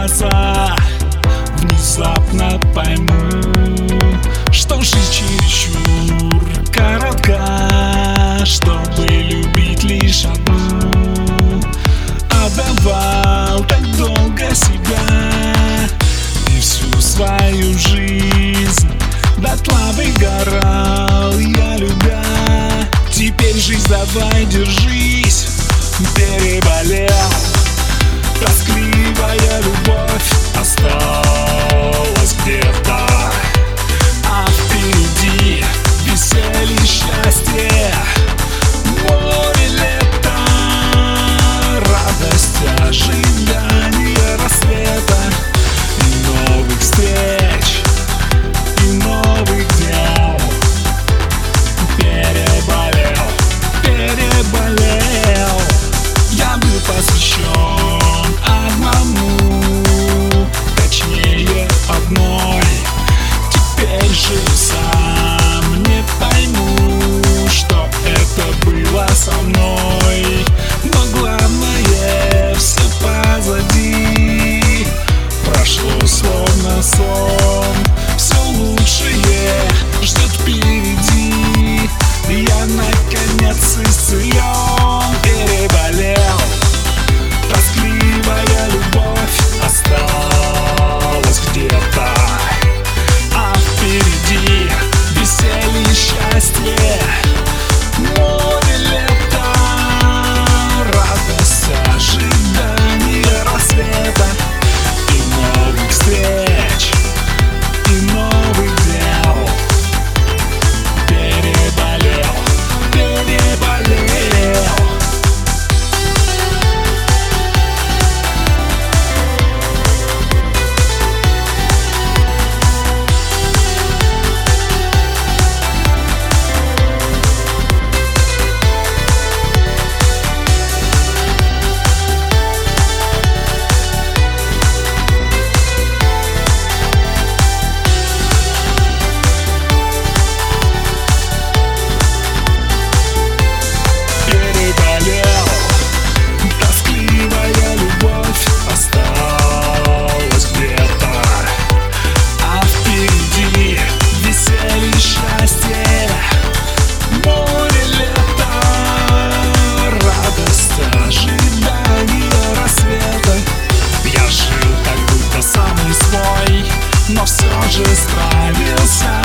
глаза, внезапно пойму, что жизнь чересчур коротка, чтобы любить лишь одну. Отдавал так долго себя и всю свою жизнь дотла выгорал я, любя. Теперь жизнь, давай держись, переболел. Тоскливая любовь осталась где-то, а впереди веселье, счастье, море, лето, радость, ожидание рассвета и новых встреч, и новых дел. Переболел, переболел. Я был посвящен одному, точнее одной. Теперь же сам не пойму, что это было со мной. Но главное, все позади, прошло словно сон. Все лучшее ждет впереди, я наконец исцелен. Переболел. Тоскливая любовь осталась где-то, а впереди веселье, счастье, море, лето, радость, ожидание рассвета и новых встреч, и новых дел. Переболел, переболел. Но все же справился.